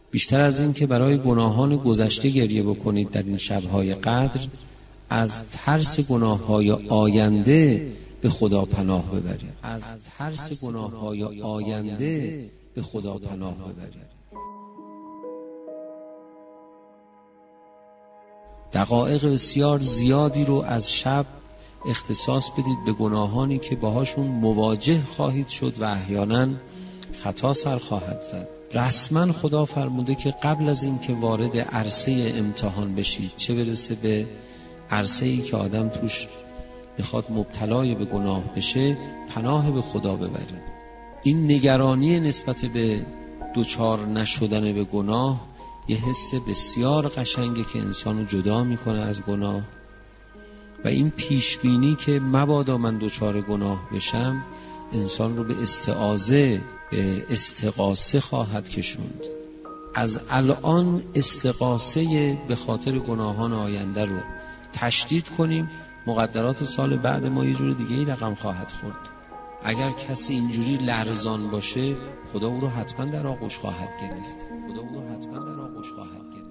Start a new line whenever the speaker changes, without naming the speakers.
بیشتر از این که برای گناهان گذشته گریه بکنید در این شب‌های قدر، از ترس گناه‌های آینده به خدا پناه ببرید. از ترس گناه‌های آینده به خدا پناه ببرید. دقایق بسیار زیادی رو از شب اختصاص بدید به گناهانی که باهاشون مواجه خواهید شد و احیانا خطا سر خواهد زد. رسما خدا فرموده که قبل از این که وارد عرصه امتحان بشید، چه برسه به عرصه‌ای که آدم توش میخواد مبتلای به گناه بشه، پناه به خدا ببرید. این نگرانی نسبت به دوچار نشدن به گناه یه حس بسیار قشنگه که انسانو جدا میکنه از گناه، و این پیشبینی که مبادا من دوچار گناه بشم انسان رو به استعاذه، به استغاثه خواهد کشوند. از الان استغاثه به خاطر گناهان آینده رو تشدید کنیم، مقدرات سال بعد ما یه جور دیگه ای رقم خواهد خورد. اگر کسی اینجوری لرزان باشه، خدا او رو حتما در آغوش خواهد گرفت. خدا او رو حتما در آغوش خواهد گرفت.